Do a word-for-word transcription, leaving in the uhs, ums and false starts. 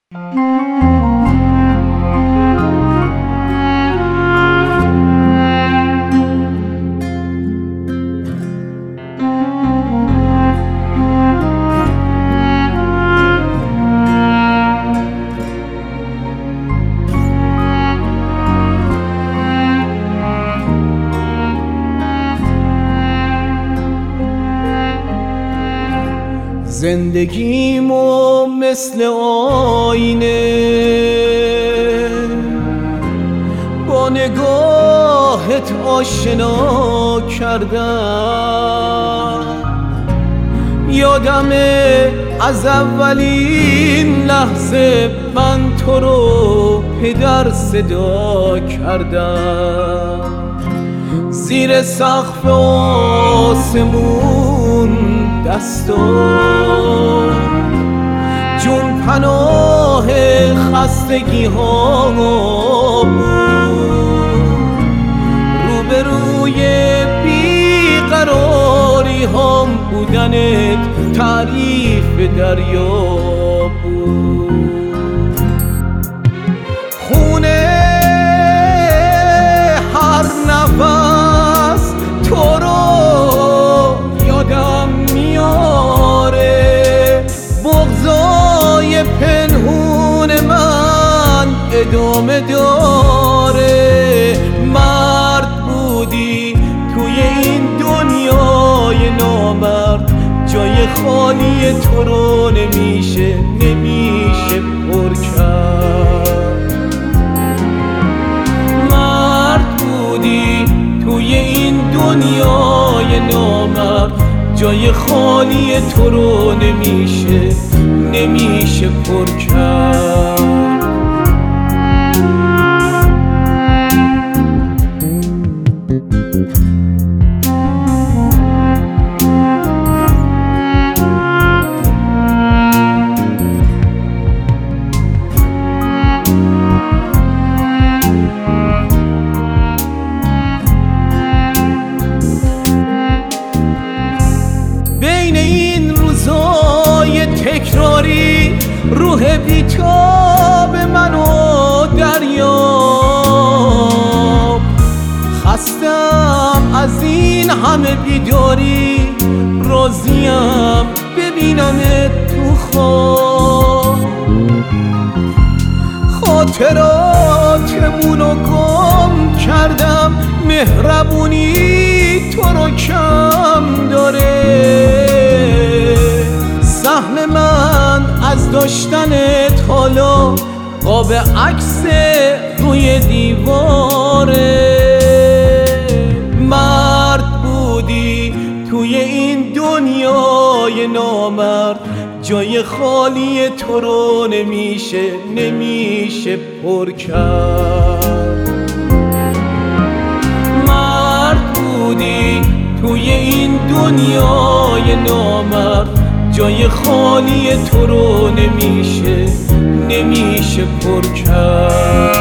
زندگیمو مثل آینه با نگاهت آشنا کردم. یادمه از اولین لحظه من تو رو پدر صدا کردم. زیر سقف آسمون دستم جون پناه خستگی ها بود. روبروی بیقراری هم بودنت تعریف دریا بود. خونه هر نفس تو رو یادم میاره. بغضای پنهون من ادامه داره. مرد بودی توی این دنیای نامرد، جای خالی تو رو نمیشه نمیشه پر کرد. مرد بودی توی این دنیای نامرد، جای خالی تو رو نمیشه نمیشه پر کرد. تکراری روح بیتاب منو دریاب. خستم از این همه بیداری، راضیم ببینمت تو خواب. خاطراتمونو گم کردم، مهربونی تو رو کم داره. سهم من از داشتنت حالا قاب عکس روی دیواره. مرد بودی توی این دنیای نامرد، جای خالی تو رو نمیشه نمیشه پر کرد. مرد بودی توی این دنیای نامرد، جای خالی تو رو نمیشه نمیشه پر کرد.